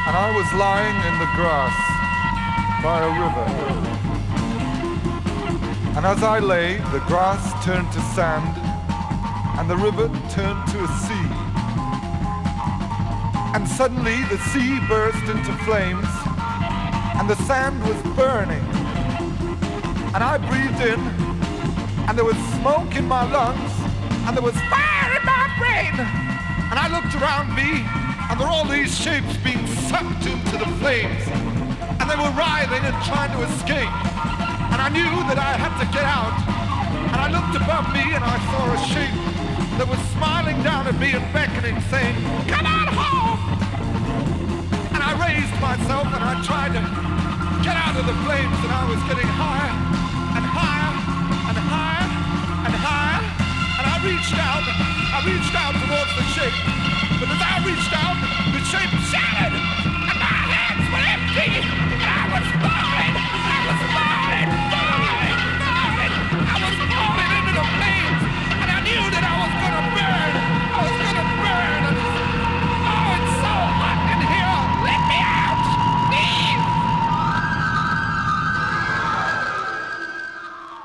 and I was lying in the grass by a river. And as I lay, the grass turned to sand, and the river turned to a sea. And suddenly the sea burst into flames, and the sand was burning. And I breathed in, and there was smoke in my lungs, and there was fire in my brain. And I looked around me, and there were all these shapes being sucked into the flames, and they were writhing and trying to escape. And I knew that I had to get out. And I looked above me, and I saw a shape that was smiling down at me and beckoning, saying, "Come on home!" And I raised myself, and I tried to get out of the flames, and I was getting higher and higher and higher and higher. And I reached out towards the shape. But as I reached out, the shape shattered, and my hands were empty, and I was falling into the flames, and I knew that I was gonna burn. And, oh, it's so hot in here. Let me out, please.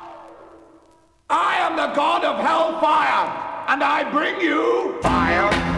I am the god of hellfire, and I bring you fire.